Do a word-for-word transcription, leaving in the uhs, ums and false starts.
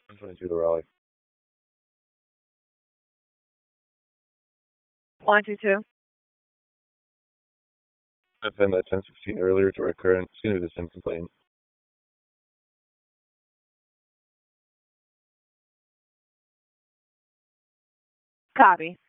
one twenty-two to Raleigh. one two two. F M at ten sixteen earlier to our current scene of the same complaint. Copy.